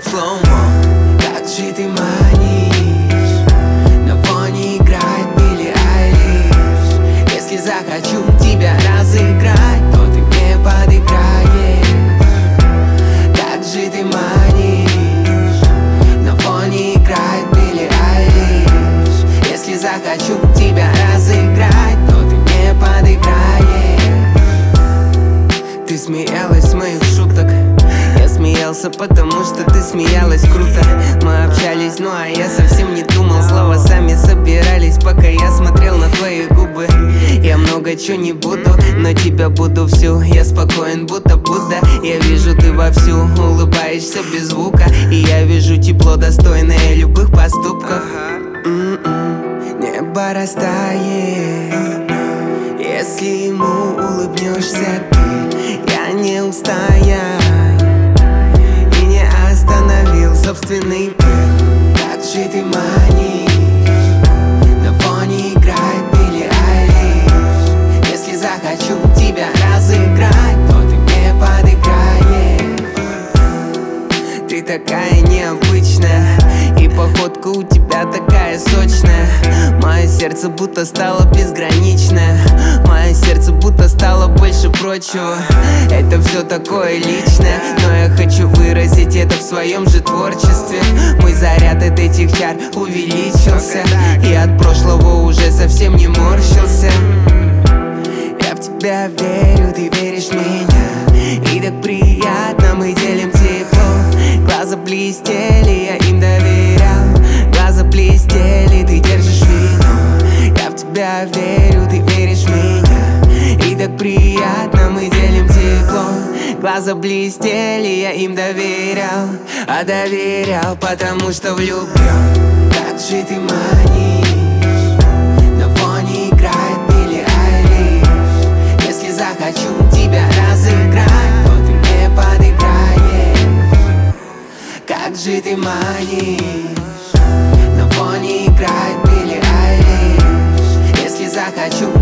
в слоумо. Как же ты манишь, на фоне играет Билли Айлиш. Если захочу тебя разыграть, то ты мне подыграешь. Как же ты манишь, на фоне играет Билли Айлиш. Если захочу тебя разыграть, то ты мне подыграешь. Ты смеялась с моих шуток, я смеялся, потому что ты смеялась круто. Мы общались, ну а я совсем не думал, слова сами собирались, пока я смотрел на твои губы. Я много чего не буду, но тебя буду всю. Я спокоен, будто Будда. Я вижу, ты вовсю улыбаешься без звука, и я вижу тепло, достойное любых поступков. Небо растает, если ему улыбнешься ты. Я не устоял и не остановил собственный пыл. Как же ты манишь, на фоне играет Билли Айлиш. Если захочу тебя разыграть, то ты мне подыграешь. Ты такая необычная, и походка у тебя такая сочная. Мое сердце будто стало безграничное, мое сердце будто стало больше прочего. Это все такое личное, но я хочу выразить это в своем же творчестве. Мой заряд от этих чар увеличился, и от прошлого уже совсем не морщился. Я в тебя верю, ты веришь в меня, и так приятно, мы делим тепло. Глаза блестели, я им доверял. Глаза блестели, ты держишь вину. Я в тебя верю, ты веришь в меня, и так приятно, мы делим тепло. Глаза блестели, я им доверял, а доверял, потому что влюблен. Как же ты манишь, на фоне играет Билли Айлиш. Если захочу тебя разыграть, то ты мне подыграешь. Как же ты манишь, на фоне играет Билли Айлиш. Если захочу